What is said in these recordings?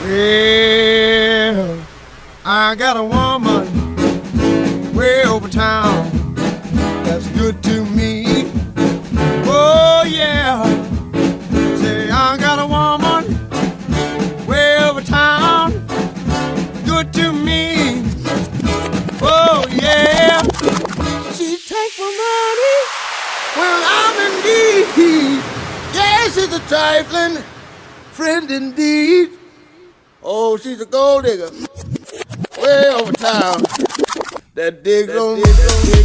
Well, I got a woman way over town that's good to me. Oh yeah, say I got a woman way over town, good to me. Oh yeah, she takes my money when I'm in need. Yeah, she's a trifling friend indeed. Oh, she's a gold digger way over town that digs on me.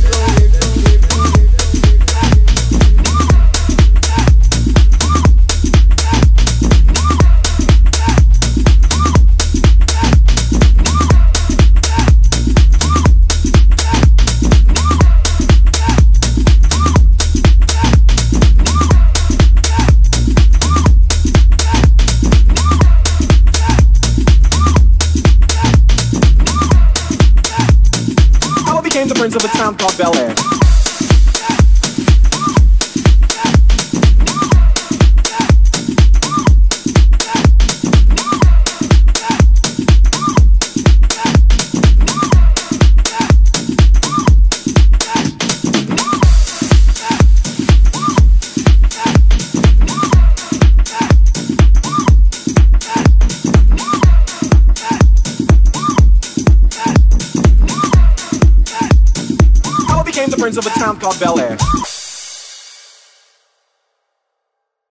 The prince of a town called Bel Air. The prince of a town called Bel Air.